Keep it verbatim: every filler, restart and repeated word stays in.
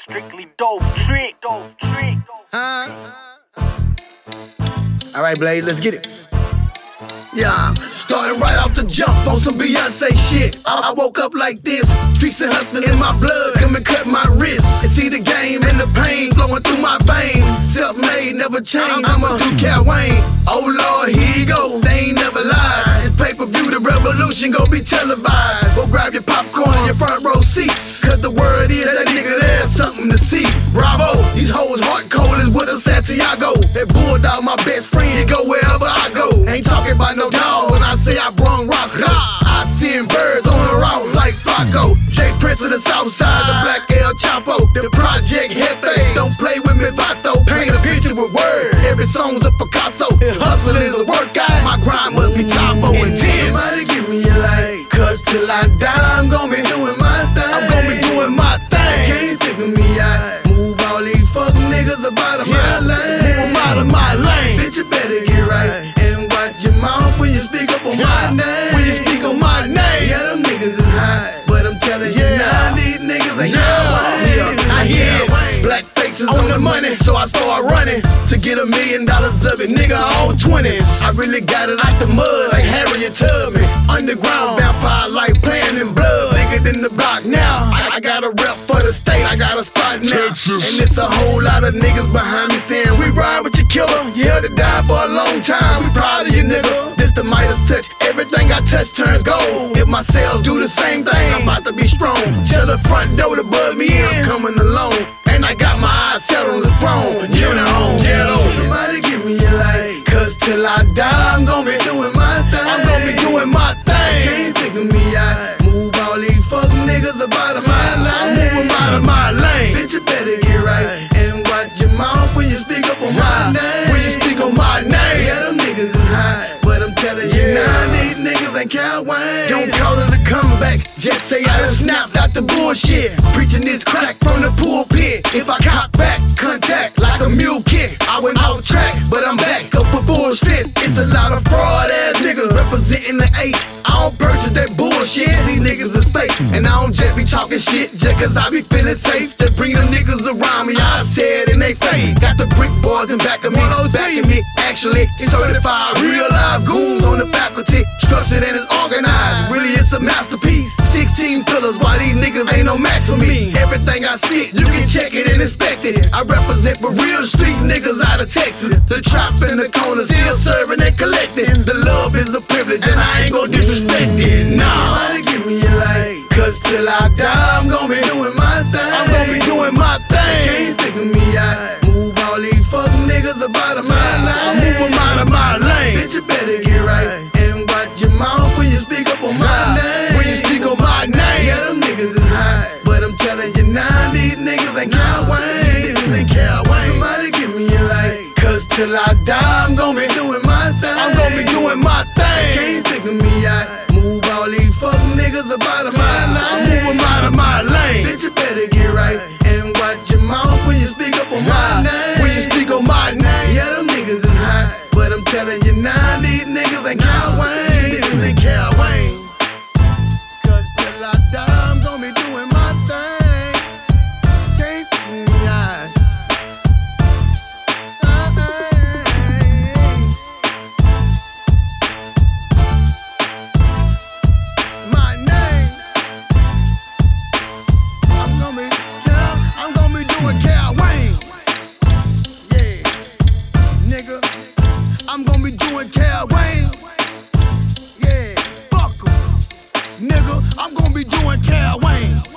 Strictly dope trick, dope trick. Uh, all right, Blade, let's get it. Yeah, starting right off the jump on some Beyonce shit. I, I woke up like this, streets and hustling in my blood, come and cut my wrist. And see the game and the pain flowing through my veins. Self-made, never change. I'm a through Cal Wayne. Oh Lord, here you go. They ain't never lied. It's pay-per-view, the revolution gon' be televised. Go grab your popcorn in your front row seats, cause the word is that nigga there's something to see. Bravo, these hoes heart cold as with a Santiago. That bulldog, my best friend, go wherever I go. Ain't talking about no dog when I say I brung rocks. I send birds on the route like Flacco. Jay Prince of the South Side, the Black El Chapo, the Project Jefe. Don't play with me, Vato. Paint a picture with words. Every song's a Picasso. Hustle is a workout. My grind must be Chapo intense. Somebody give me a light, cause till I die, I'm gon' be doing my thing. I'm gon' be doing my thing. Can't figure me out. Move all these fuck niggas up out of my lane. Move them out of my lane. Bitch, you better get right and watch your mouth when you speak up on my name. When you speak on my name. Yeah, them niggas is high, but I'm telling you now, these niggas ain't yeah. I hear black faces on the money, so I start running to get a million dollars of it, nigga, all twenties. I really got it out the mud like Harriet Tubman. Underground vampire like playing in blood. Nigga in the block now. I, I got a rep for the state, I got a spot now. Texas. And it's a whole lot of niggas behind me saying, we ride with your killer. You held to die for a long time, we proud of you, nigga. This the Midas touch, everything I touch turns gold. If my cells do the same thing, I'm about to be strong. Tell the front door to buzz me in, I'm coming alone. And I got my eyes set on the throne. Get on, get on. Somebody give me a light, cause till I die, I'm gon' be doing my thing. I'm gon' be doing my thing. Can't figure me out. Move all these fuck niggas up out of my lane. Move them out of my lane. Bitch, you better get right and watch your mouth when you speak up on my name. When you speak on my name. Yeah, them niggas is high, but I'm telling you now, these niggas ain't Cal Wayne. Don't call it a comeback, just say I done snapped out the bullshit. Preaching this crack from the pulpit. If I cock back, contact like a mule kick. I went off track, but I'm back up with full strength. It's a lot of fraud ass niggas representing the H. I don't purchase that bullshit, these niggas is fake. And I don't just be talking shit just cause I be feeling safe. To bring them niggas around me, I say it in they face. Got the brick boys in back of me, backing me. Actually, certified real live goons on the faculty. Structured and it's organized, really it's a masterpiece. Sixteen pillars, why these niggas ain't no match for me. Everything I spit, you can check it and inspect it. I represent for real street niggas out of Texas. The traps in the corners, still serving and collecting. The love is a privilege and I ain't gon' disrespect it, nah. Somebody give me a light, cause till I die, I'm gon' be doing my thing. I'm gon' be doing my thing. Can't figure me out. Move all these fuck niggas up out of my lane. Move them out of my lane. Bitch, you better get right and watch your mouth when you speak up on my name. When you speak on my name. Yeah, them niggas is high, but I'm telling you now, these niggas ain't Cal Wayne. Niggas ain't Cal Wayne. Somebody give me a light, cause till I die, I'm gon' be doing my thing. I'm gon' be doing my thing. Can't figure me out. Move all these fuck niggas up out of my lane. Move them out of my lane. Bitch, you better get right and watch your mouth when you speak up on my name. When you speak on my name. Yeah, them niggas is high, but I'm telling you now, these niggas ain't Cal Wayne. Niggas ain't Cal Wayne. Cause till I die, I'm gon' be doing my thing. Can't figure me out. My name, I'm gonna be Cal, I'm gonna be doing Cal Wayne. Yeah, nigga, I'm gonna be doing Cal Wayne. Yeah, fuck 'em. Nigga, I'm gonna be doing Cal Wayne.